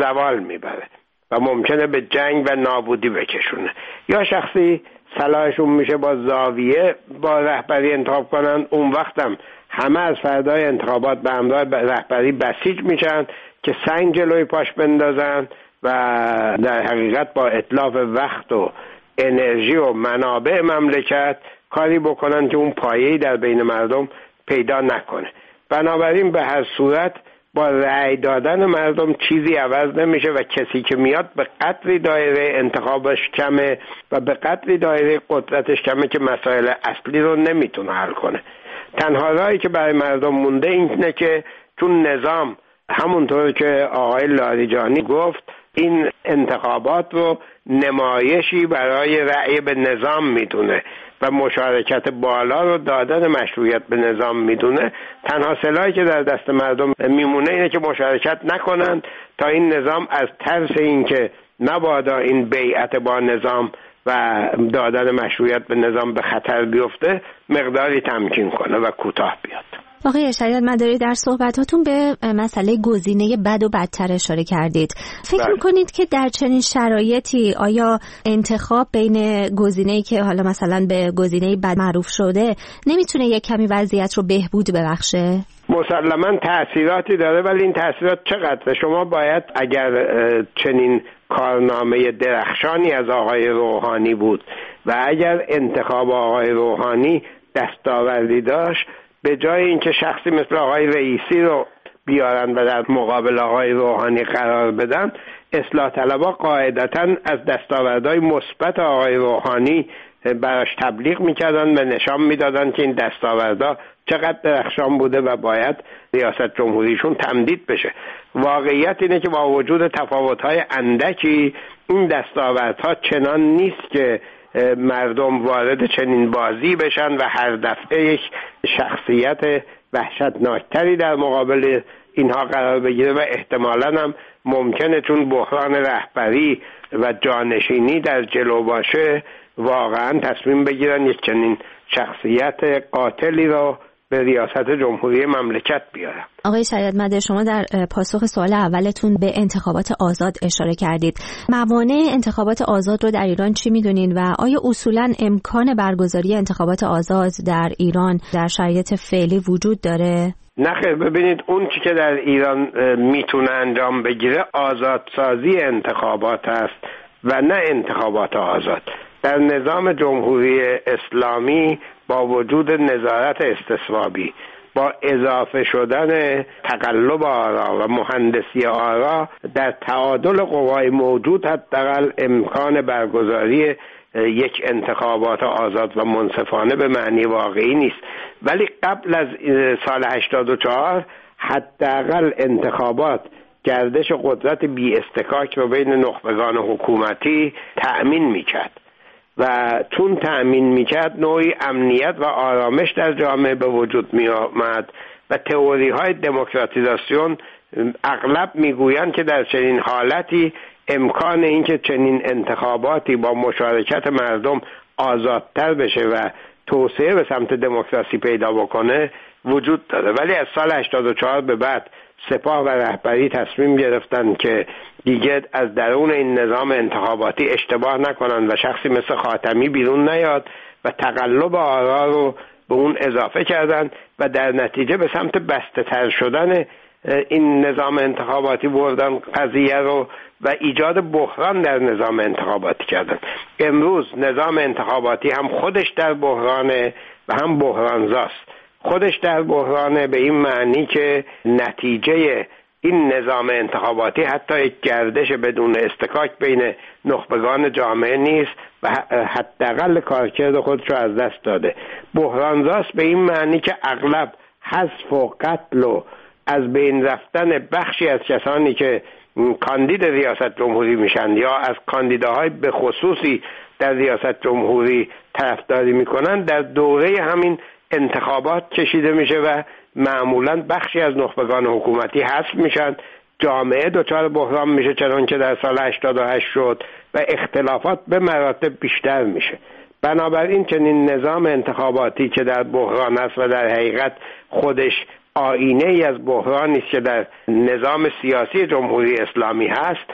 زوال میبره و ممکنه به جنگ و نابودی بکشونه. یا شخصی صلاحشون میشه با زاویه با رهبری انتخاب کنن، اون وقتم همه از فردای انتخابات به همراه رهبری بسیج میشن که سنگ جلوی پاش بندازن و در حقیقت با اتلاف وقت و انرژی و منابع مملکت کاری بکنن که اون پایه‌ای در بین مردم پیدا نکنه. بنابراین به هر صورت با رأی دادن مردم چیزی عوض نمیشه و کسی که میاد به قدری دایره انتخابش کمه و به قدری دایره قدرتش کمه که مسائل اصلی رو نمیتونه حل کنه. تنها راهی که برای مردم مونده اینه که چون نظام همونطور که آقای لاریجانی گفت این انتخابات رو نمایشی برای رأی به نظام میدونه و مشارکت بالا رو دادن مشروعیت به نظام میدونه، تنها سلاحی که در دست مردم میمونه اینه که مشارکت نکنن تا این نظام از ترس این که مبادا این بیعت با نظام و دادن مشروعیت به نظام به خطر بیفته مقداری تمکین کنه و کوتاه بیاد. آقای شریعت مداری در صحبتاتون به مسئله گزینه بد و بدتر اشاره کردید. فکر میکنید که در چنین شرایطی آیا انتخاب بین گزینه‌ای که حالا مثلا به گزینه بد معروف شده نمیتونه یک کمی وضعیت رو بهبود ببخشه؟ مسلماً تأثیراتی داره، ولی این تأثیرات چقدر؟ شما باید اگر چنین کارنامه درخشانی از آقای روحانی بود و اگر انتخاب آقای روحانی دستاوردی داشت، به جای اینکه شخصی مثل آقای رئیسی رو بیارن و در مقابل آقای روحانی قرار بدن، اصلاح طلبها قاعدتاً از دستاوردهای مثبت آقای روحانی براش تبلیغ میکردن و نشان میدادن که این دستاوردها چقدر درخشان بوده و باید ریاست جمهوریشون تمدید بشه. واقعیت اینه که با وجود تفاوت‌های اندکی این دستاوردها چنان نیست که مردم وارد چنین بازی بشن و هر دفعه یک شخصیت وحشتناکتری در مقابل اینها قرار بگیره و احتمالاً هم ممکنه چون بحران رهبری و جانشینی در جلو باشه واقعاً تصمیم بگیرن یک چنین شخصیت قاتلی رو به ریاست جمهوری مملکت بیارن. آقای شریعت مداری، شما در پاسخ سوال اولتون به انتخابات آزاد اشاره کردید. موانع انتخابات آزاد رو در ایران چی میدونین و آیا اصولاً امکان برگزاری انتخابات آزاد در ایران در شرایط فعلی وجود داره؟ نه خیر، ببینید اون چی که در ایران میتونه انجام بگیره آزادسازی انتخابات است و نه انتخابات آزاد. در نظام جمهوری اسلامی با وجود نظارت استصوابی، با اضافه شدن تقلب آرا و مهندسی آرا در تعادل قوای موجود حداقل امکان برگزاری یک انتخابات آزاد و منصفانه به معنی واقعی نیست. ولی قبل از سال 84 حداقل انتخابات گردش قدرت بی استکاک رو بین نخبگان حکومتی تأمین میکرد و چون تأمین میکرد نوعی امنیت و آرامش در جامعه به وجود می آمد و تئوری های دموکراتیزاسیون اغلب میگویند که در چنین حالتی امکان اینکه چنین انتخاباتی با مشارکت مردم آزادتر بشه و توسعه به سمت دموکراسی پیدا بکنه وجود داره. ولی از سال 84 به بعد سپاه و رهبری تصمیم گرفتن که دیگه از درون این نظام انتخاباتی اشتباه نکنن و شخصی مثل خاتمی بیرون نیاد و تقلب آرا رو به اون اضافه کردن و در نتیجه به سمت بسته تر شدن این نظام انتخاباتی بردن قضیه رو و ایجاد بحران در نظام انتخاباتی کردن. امروز نظام انتخاباتی هم خودش در بحرانه و هم بحرانزاست. خودش در بحرانه به این معنی که نتیجه این نظام انتخاباتی حتی یک گردش بدون استکاک بین نخبگان جامعه نیست و حداقل کارکرد خودش رو از دست داده. بحرانزاست به این معنی که اغلب حذف و قتل و از بین رفتن بخشی از کسانی که کاندید ریاست جمهوری میشن یا از کاندیداهای به خصوصی در ریاست جمهوری طرفداری میکنن در دوره همین انتخابات کشیده میشه و معمولاً بخشی از نخبگان حکومتی حذف میشن، جامعه دچار بحران میشه چنان که در سال 88 شد و اختلافات به مراتب بیشتر میشه. بنابراین چنین نظام انتخاباتی که در بحران است و در حقیقت خودش آینه ای از بحرانی است که در نظام سیاسی جمهوری اسلامی هست.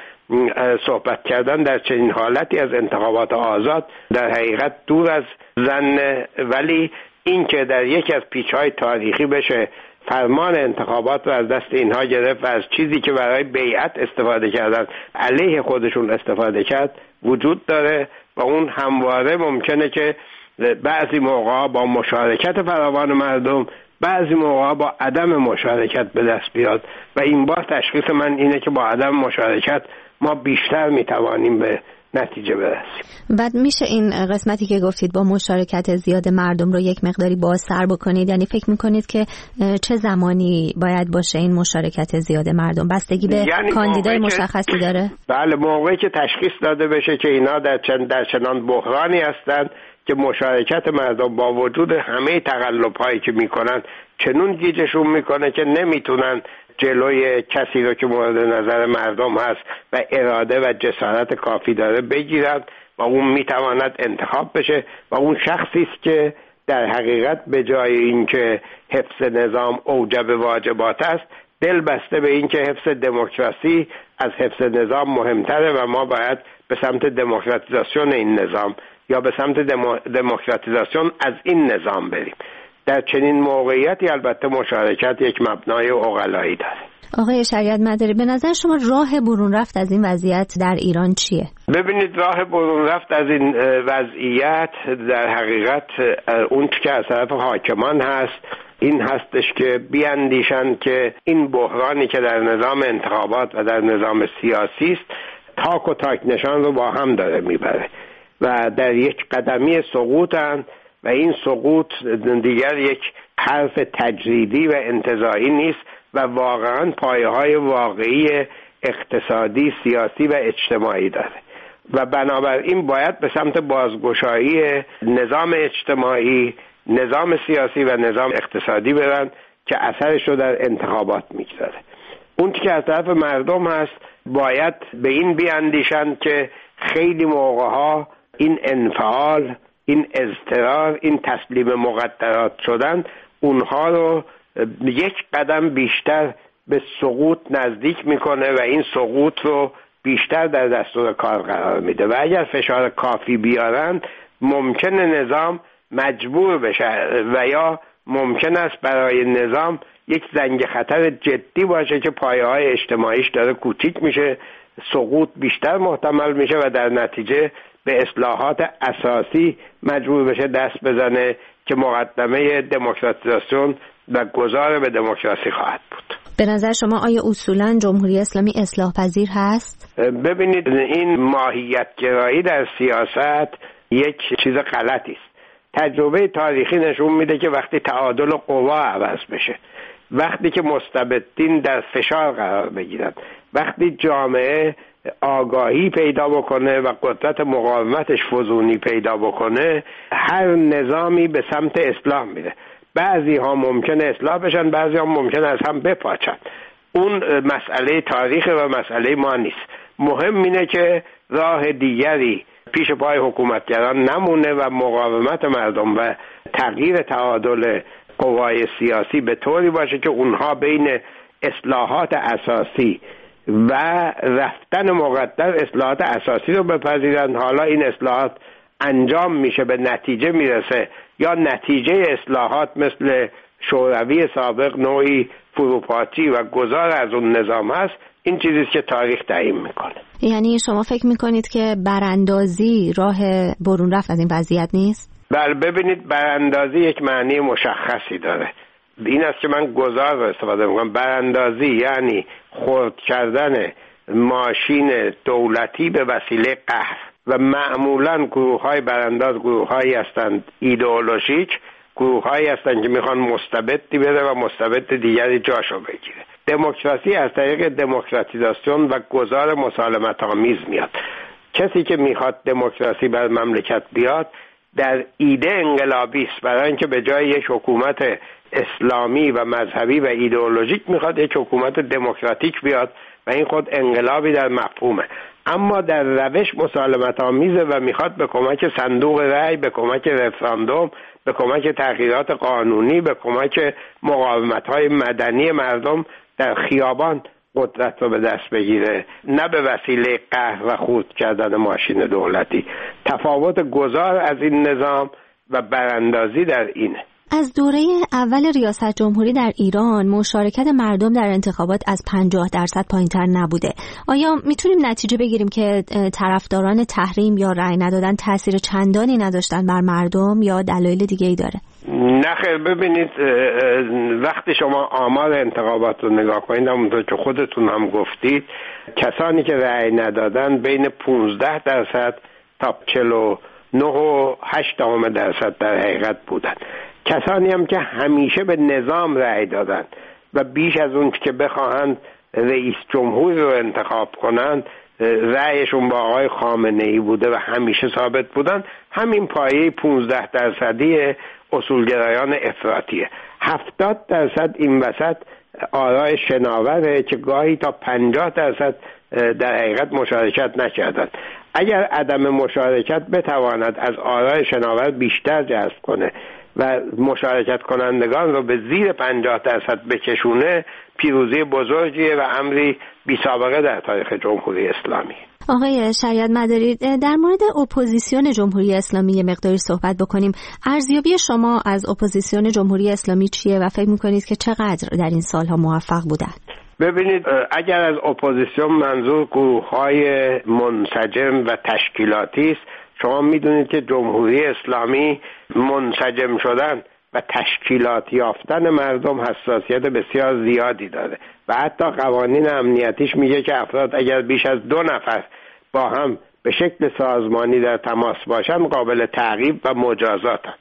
صحبت کردن در چنین حالتی از انتخابات آزاد در حقیقت دور از ظن، ولی این که در یکی از پیچ‌های تاریخی بشه فرمان انتخابات رو از دست اینها گرفت و از چیزی که برای بیعت استفاده کردن علیه خودشون استفاده کرد وجود داره و اون همواره ممکنه که بعضی موقعا با مشارکت فراوان مردم، بعضی موقعا با عدم مشارکت به دست بیاد و این بار تشخیص من اینه که با عدم مشارکت ما بیشتر میتوانیم به نتیجه برسیم. بعد میشه این قسمتی که گفتید با مشارکت زیاد مردم رو یک مقداری بازتر بکنید؟ یعنی فکر میکنید که چه زمانی باید باشه این مشارکت زیاد مردم؟ بستگی به کاندیدای مشخصی داره؟ بله، موقعی که تشخیص داده بشه که اینا در چنان بحرانی هستند که مشارکت مردم با وجود همه تقلب‌هایی که میکنن چنون گیجشون میکنه که نمیتونن جلوی کسی رو که مورد نظر مردم هست و اراده و جسارت کافی داره بگیرن و اون میتواند انتخاب بشه و اون شخصی است که در حقیقت به جای اینکه حفظ نظام اوجب واجبات است، دل بسته به اینکه حفظ دموکراسی از حفظ نظام مهمتره و ما باید به سمت دموکراتیزاسیون این نظام یا به سمت دموکراتیزاسیون از این نظام بریم. در چنین موقعیتی البته مشارکت یک مبنای عقلایی داره. آقای شریعت مداری، به نظر شما راه برون رفت از این وضعیت در ایران چیه؟ ببینید، راه برون رفت از این وضعیت در حقیقت اون که از طرف حاکمان هست این هستش که بیاندیشن که این بحرانی که در نظام انتخابات و در نظام سیاسی است تاک و تاک نشان رو با هم داره میبره و در یک قدمی سقوطن و این سقوط دیگر یک حرف تجریدی و انتزاعی نیست و واقعا پایه‌های واقعی اقتصادی، سیاسی و اجتماعی داره و بنابراین باید به سمت بازگشایی نظام اجتماعی، نظام سیاسی و نظام اقتصادی برن که اثرش رو در انتخابات میگذاره. اون که از طرف مردم هست باید به این بیاندیشن که خیلی موقعها این انفعال، این اضطرار، این تسلیم مقدرات شدن اونها رو یک قدم بیشتر به سقوط نزدیک میکنه و این سقوط رو بیشتر در دستور کار قرار میده و اگر فشار کافی بیارن ممکنه نظام مجبور بشه و یا ممکن است برای نظام یک زنگ خطر جدی باشه که پایه‌های اجتماعیش داره کوچیک میشه، سقوط بیشتر محتمل میشه و در نتیجه به اصلاحات اساسی مجبور بشه دست بزنه که مقدمه دموکراتیزاسیون و گذار به دموکراسی خواهد بود. به نظر شما آیا اصولاً جمهوری اسلامی اصلاح پذیر هست؟ ببینید، این ماهیت گرایی در سیاست یک چیز غلطی است. تجربه تاریخی نشون میده که وقتی تعادل قوا عوض بشه، وقتی که مستبدین در فشار قرار بگیرن، وقتی جامعه آگاهی پیدا بکنه و قدرت مقاومتش فزونی پیدا بکنه، هر نظامی به سمت اصلاح میره. بعضی ها ممکنه اصلاح بشن، بعضی ها ممکنه از هم بپاچن. اون مسئله تاریخ و مسئله ما نیست. مهم اینه که راه دیگری پیش پای حکومتگران نمونه و مقاومت مردم و تغییر تعادل قوای سیاسی به طوری باشه که اونها بین اصلاحات اساسی و رفتن مقدر اصلاحات اساسی رو بپذیرن. حالا این اصلاحات انجام میشه، به نتیجه میرسه یا نتیجه اصلاحات مثل شوروی سابق نوعی فروپاشی و گذار از اون نظام هست، این چیزیست که تاریخ تعیین میکنه. یعنی شما فکر میکنید که براندازی راه برون رفت از این وضعیت نیست؟ بله، ببینید، براندازی یک معنی مشخصی داره. این است که من گذار رو استفاده میکنم. براندازی یعنی خرد کردن ماشین دولتی به وسیله قهر و معمولاً گروه‌های برانداز گروه‌هایی هستند ایدئولوژیک، گروه‌هایی هستند که میخوان مستبدی بده و مستبد دیگری جاشو بگیره. دموکراسی از طریق دموکراتیزاسیون و گذار مسالمت‌آمیز میاد. کسی که میخواد دموکراسی بر مملکت بیاد در ایده انقلابی است، برای اینکه به جای یک حکومت اسلامی و مذهبی و ایدئولوژیک میخواد یک حکومت دموکراتیک بیاد و این خود انقلابی در مفهومه. اما در روش مسالمت آمیزه و میخواد به کمک صندوق رأی، به کمک رفراندوم، به کمک تغییرات قانونی، به کمک مقاومت‌های مدنی مردم در خیابان قدرت رو به دست بگیره، نه به وسیله قهر و خورد کردن ماشین دولتی. تفاوت گذار از این نظام و براندازی در اینه. از دوره اول ریاست جمهوری در ایران مشارکت مردم در انتخابات از 50% پایین‌تر نبوده. آیا میتونیم نتیجه بگیریم که طرفداران تحریم یا رأی ندادن تأثیر چندانی نداشتن بر مردم یا دلایل دیگه‌ای داره؟ نه خیر، ببینید وقتی شما آمار انتخابات رو نگاه کنید، همونطور که خودتون هم گفتید، کسانی که رأی ندادن بین 15% تا 49.8% در حقیقت بودن. کسانی هم که همیشه به نظام رأی دادن و بیش از اون که بخواهند رئیس جمهوری رو انتخاب کنند رأیشون با آقای خامنه‌ای بوده و همیشه ثابت بودن، همین پایه 15% اصولگرایان افراطیه. 70% این وسط آرای شناوره که گاهی تا 50% در حقیقت مشارکت نکردند. اگر عدم مشارکت بتواند از آرای شناور بیشتر جذب کنه و مشارکت کنندگان رو به زیر 50% بکشونه، پیروزی بزرگیه و امری بی سابقه در تاریخ جمهوری اسلامی. آقای شریعت مداری، در مورد اپوزیسیون جمهوری اسلامی مقداری صحبت بکنیم. ارزیابی شما از اپوزیسیون جمهوری اسلامی چیه و فکر میکنید که چقدر در این سالها موفق بودن؟ ببینید، اگر از اپوزیسیون منظور گروه‌های منسجم و تشکیلاتی است، شما میدونید که جمهوری اسلامی منسجم شدن و تشکیلات یافتن مردم حساسیت بسیار زیادی داره و حتی قوانین امنیتیش میگه که افراد اگر بیش از 2 نفر با هم به شکل سازمانی در تماس باشن قابل تعقیب و مجازاتن.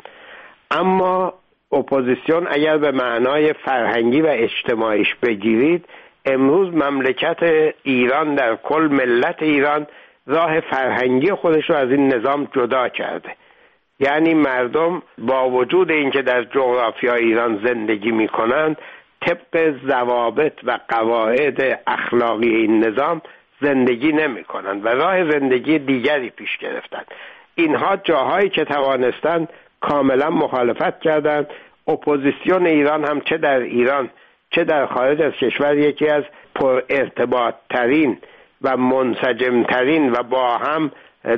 اما اپوزیسیون اگر به معنای فرهنگی و اجتماعیش بگیرید، امروز مملکت ایران در کل ملت ایران راه فرهنگی خودش رو از این نظام جدا کرده. یعنی مردم با وجود اینکه در جغرافیای ایران زندگی میکنند، طبق ضوابط و قواعد اخلاقی این نظام زندگی نمیکنند و راه زندگی دیگری پیش گرفتند. اینها جاهایی که توانستند کاملا مخالفت کردند. اپوزیسیون ایران هم چه در ایران چه در خارج از کشور یکی از پر ارتباط ترین و منسجم ترین و با هم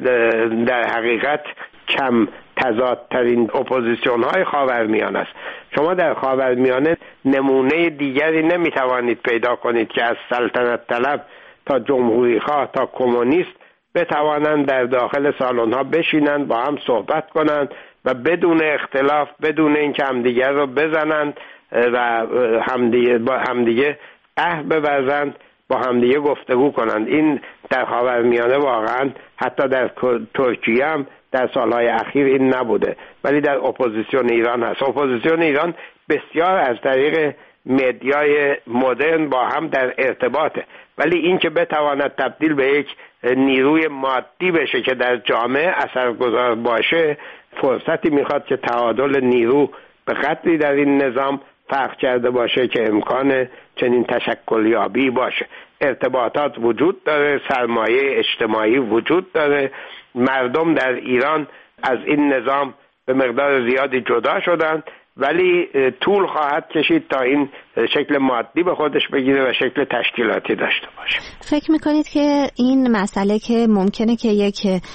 در حقیقت کم تضادترین اپوزیسیون های خاورمیانه است. شما در خاورمیانه نمونه دیگری نمیتوانید پیدا کنید که از سلطنت طلب تا جمهوری خواه تا کمونیست بتوانند در داخل سالن ها بشینند، با هم صحبت کنند و بدون اختلاف، بدون اینکه همدیگر رو بزنند و با همدیگه قهر بورزند، با همدیگه گفتگو کنند. این در خاورمیانه واقعا حتی در ترکیه هم در سالهای اخیر این نبوده، ولی در اپوزیسیون ایران هست. اپوزیسیون ایران بسیار از طریق مدیای مدرن با هم در ارتباطه، ولی این که بتواند تبدیل به یک نیروی مادی بشه که در جامعه اثرگذار باشه، فرصتی میخواد که تعادل نیرو به قدری در این نظام فرق کرده باشه که امکان چنین تشکلیابی باشه. ارتباطات وجود داره، سرمایه اجتماعی وجود داره. مردم در ایران از این نظام به مقدار زیادی جدا شدند، ولی طول خواهد کشید تا این شکل مادی به خودش بگیره و شکل تشکیلاتی داشته باشه. فکر میکنید که این مسئله که ممکنه که یک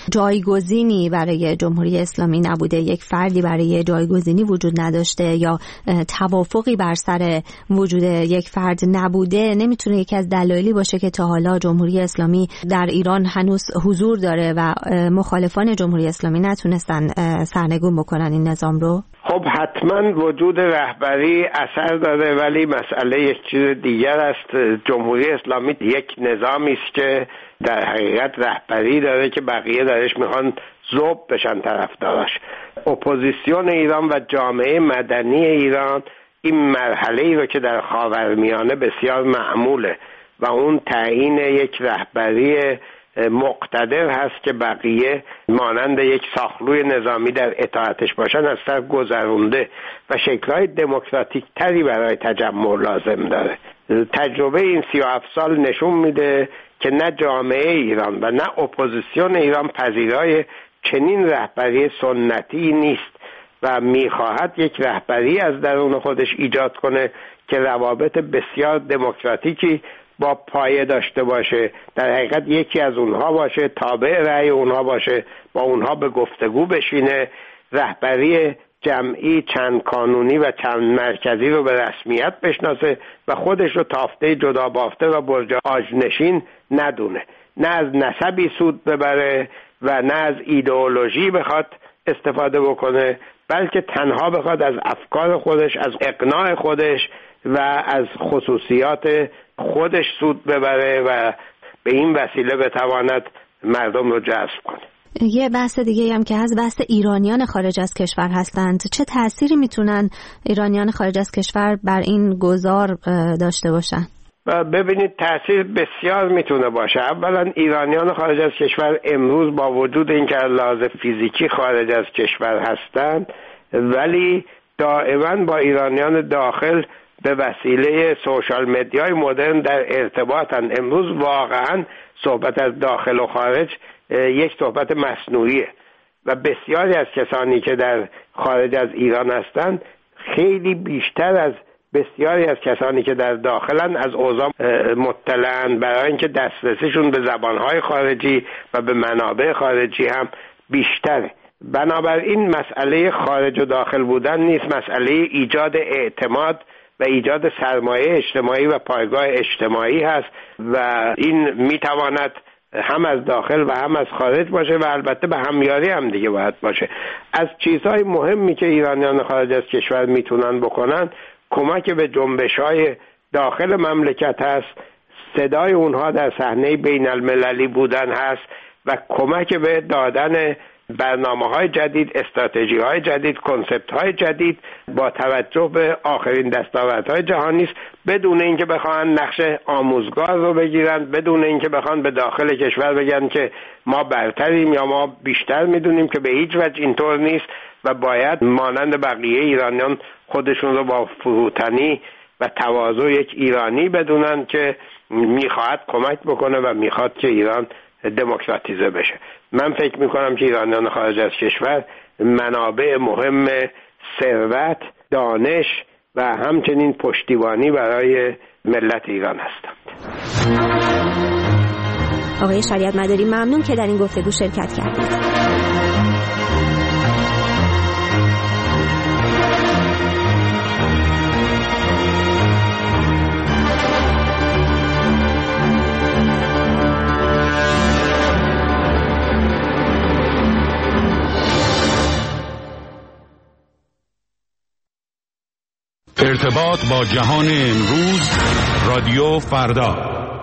جایگزینی برای جمهوری اسلامی نبوده، یک فردی برای جایگزینی وجود نداشته یا توافقی بر سر وجود یک فرد نبوده، نمیتونه یکی از دلایلی باشه که تا حالا جمهوری اسلامی در ایران هنوز حضور داره و مخالفان جمهوری اسلامی نتونستن سرنگون بکنن این نظام رو؟ خب حتما وجود رهبری اثر داره، ولی مسئله یک چیز دیگر است. جمهوری اسلامی یک نظامی است که در حقیقت رهبری داره که بقیه درش میخوان ذوب بشن طرفداراش. اپوزیسیون ایران و جامعه مدنی ایران این مرحله‌ای رو که در خاورمیانه بسیار معموله و اون تعیین یک رهبری مقتدر هست که بقیه مانند یک ساخلوی نظامی در اطاعتش باشن، از سر گذرونده و شکل‌های دموکراتیک تری برای تجمع لازم داره. تجربه این 37 سال نشون میده که نه جامعه ایران و نه اپوزیسیون ایران پذیرای چنین رهبری سنتی نیست و میخواهد یک رهبری از درون خودش ایجاد کنه که روابط بسیار دموکراتیکی با پایه داشته باشه، در حقیقت یکی از اونها باشه، تابع رأی اونها باشه، با اونها به گفتگو بشینه، رهبری جمعی چند کانونی و چند مرکزی رو به رسمیت بشناسه و خودش رو تافته جدا بافته و برج آجنشین ندونه، نه از نسبی سود ببره و نه از ایدئولوژی بخواد استفاده بکنه، بلکه تنها بخواد از افکار خودش، از اقناع خودش و از خصوصیات خودش سود ببره و به این وسیله بتواند مردم رو جذب کنه. یه بحث دیگه هم که از بحث ایرانیان خارج از کشور هستند، چه تأثیری میتونن ایرانیان خارج از کشور بر این گذار داشته باشن؟ ببینید تأثیر بسیار میتونه باشه. اولا ایرانیان خارج از کشور امروز با وجود اینکه از لحاظ فیزیکی خارج از کشور هستند، ولی دائما با ایرانیان داخل به وسیله سوشال مدیای مدرن در ارتباطن. امروز واقعا صحبت از داخل و خارج یک صحبت مصنوعیه و بسیاری از کسانی که در خارج از ایران هستند خیلی بیشتر از بسیاری از کسانی که در داخلن از اوضاع مطلعن، برای اینکه دسترسیشون به زبانهای خارجی و به منابع خارجی هم بیشتره. بنابراین مسئله خارج و داخل بودن نیست، مسئله ایجاد اعتماد و ایجاد سرمایه اجتماعی و پایگاه اجتماعی هست و این میتواند هم از داخل و هم از خارج باشه و البته به همیاری هم دیگه باید باشه. از چیزهای مهمی که ایرانیان خارج از کشور میتونن بکنن کمک به جنبش‌های داخل مملکت هست، صدای اونها در صحنه بین المللی بودن هست و کمک به دادن برنامه‌های جدید، استراتژی‌های جدید، کنسپت‌های جدید با توجه به آخرین دستاوردهای جهانی است، بدون اینکه بخوان نقش آموزگار رو بگیرن، بدون اینکه بخوان به داخل کشور بگن که ما برتریم یا ما بیشتر میدونیم، که به هیچ وجه اینطور نیست و باید مانند بقیه ایرانیان خودشون رو با فروتنی و تواضع یک ایرانی بدونن که میخواد کمک بکنه و میخواد که ایران دموکراتیزه بشه. من فکر میکنم که ایرانیان خارج از کشور منابع مهم ثروت، دانش و همچنین پشتیبانی برای ملت ایران هستند. آقای شریعت مداری ممنون که در این گفتگو شرکت کردید. ارتباط با جهان امروز، رادیو فردا.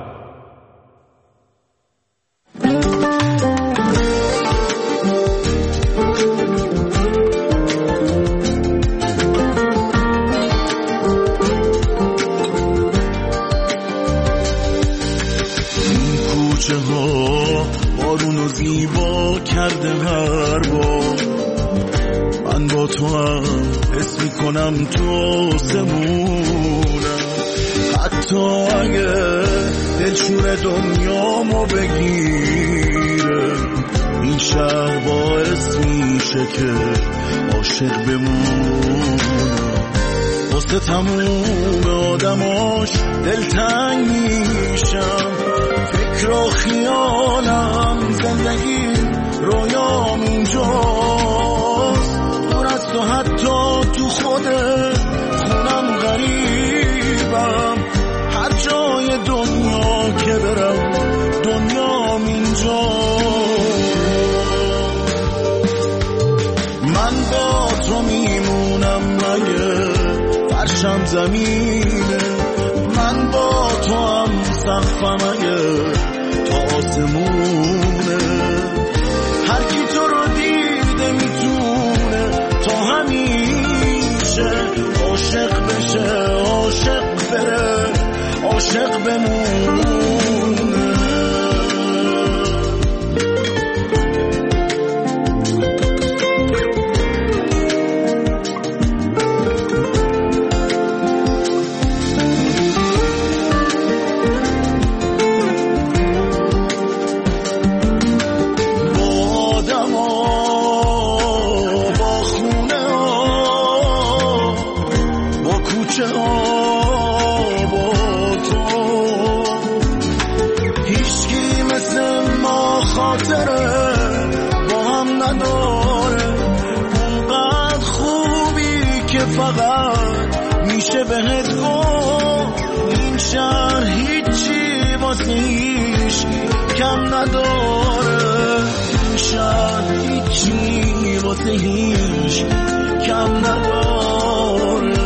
این کوچه ها بارونو زیبا کرده هر بار، من با تو هم حس میکنم تو سمونم، حتی اگه دلشور دنیامو بگیره، این شهر باعث میشه که عاشق بمونم، واسه تموم آدماش دلتنگ میشم، فکر و خیالم زندگی رویام اینجاست، دور از تو حتی تو خود خونم غریبم، هر جای دنیا که برم دنیام اینجاست، من با تو میمونم مگه فرشم زمینه، من با تو هم سقفم اگه تا آسمونه، هر کی تو رو دیده میتونه تا همیشه عاشق بشه، عاشق بره، عاشق بمونه. خاطره با هم نداره، اونقدر خوبی که فقط میشه بهت گفت این شهر هیچی واسه هیچ کم نداره، این شهر هیچی واسه هیچ کم نداره.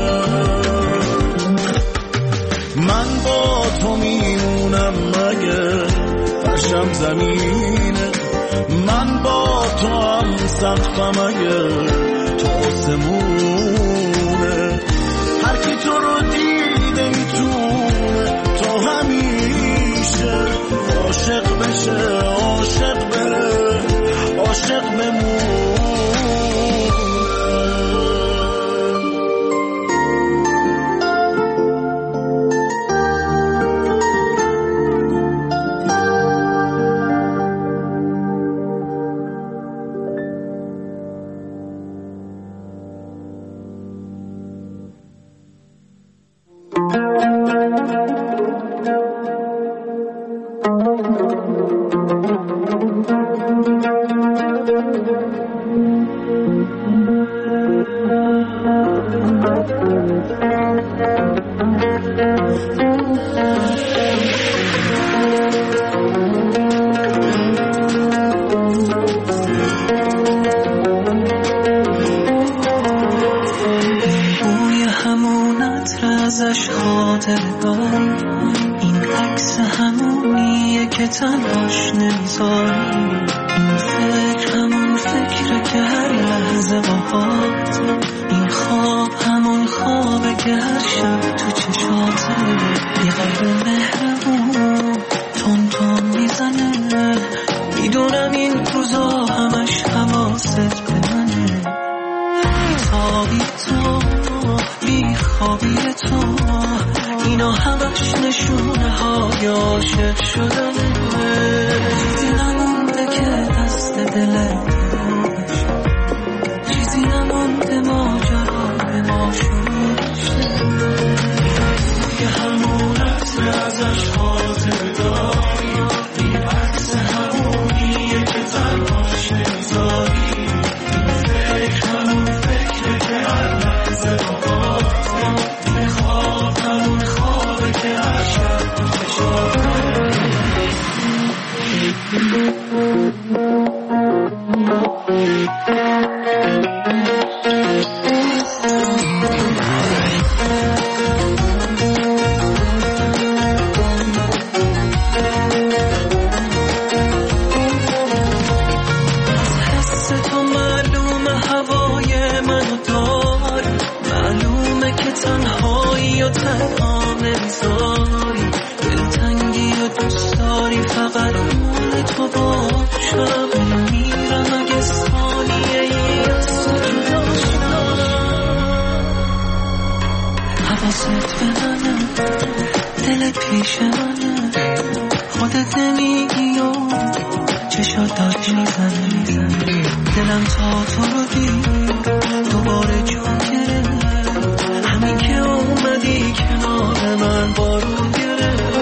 من با تو میمونم مگه فرشم زمینه، من با تو هم سقفم اگه تو آسمونه، هر کی تو رو دیده میتونه تو همیشه عاشق بشه، عاشق بره، عاشق بمونه. تنهاش نمیذاری، این فکر همون فکره که هر لحظه باهات، این خواب همون خوابه که هر شب تو چشاته، یه قلب مهربون تون تون میزنه، میدونم این روزا همش حواست به منه، بیتابی تو بیخوابی تو اینا همش نشونه های عاشق شدنه، چیزی نمونده که دست دلت باشه، چیزی نمونده ماجرا به ما شروع شه، یه همون عطر ازش خاطر داری، این عکس همونیه که تنهاش نمیذاری، این فکر همون فکره که هر لحظه باهاته، این خواب همون خوابه که هر شب تو چشاته. دلم تا تو رو دید دوباره جون گرفت، همین که اومدی کنار من بارون گرفت.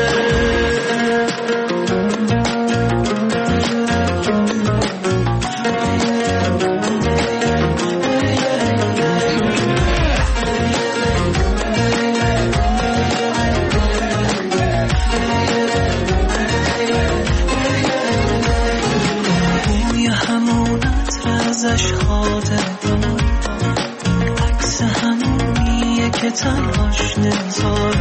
ازش خاطر دارم، این عکس همونیه که تنهاش نمیذاره.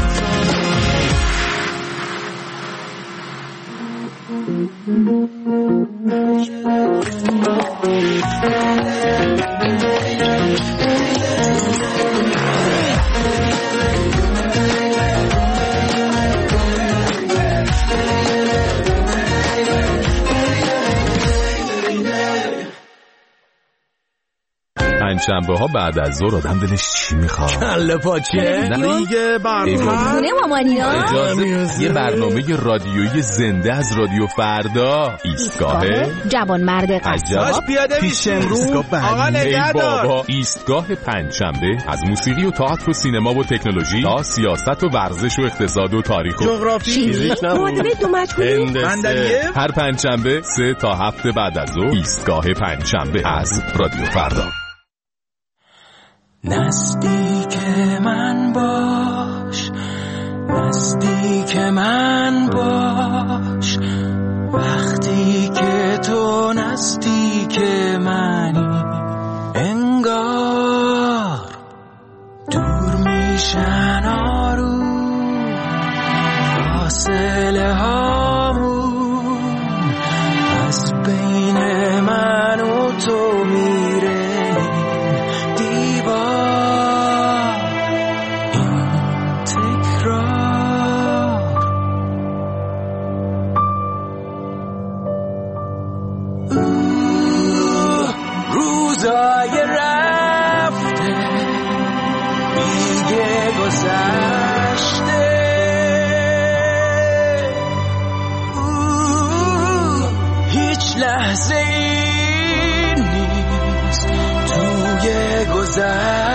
پنجشنبه ها بعد از ظهر آدم دلش چی میخواد؟ کله پاچه دیگه برنامه یه برنامه رادیویی زنده از رادیو فردا. ایستگاه جوانمرد قصاب پیاده میشیم رو آقا نگهدار. ایستگاه پنجشنبه از موسیقی و تئاتر و سینما و تکنولوژی تا سیاست و ورزش و اقتصاد و تاریخ و جغرافی معادله دو مجهولی هر پنجشنبه 3 تا 7 بعد از ظهر. ایستگاه پنجشنبه از رادیو فردا. نزدیک من باش، نزدیک من باش، وقتی که تو نزدیک منی انگار دور میشن آروم فاصله هامون، از بین من و تو میره دیوار، این تکرار. روزای رفته دیگه گذشته، هیچ لحظه ای نیست توی گذشته.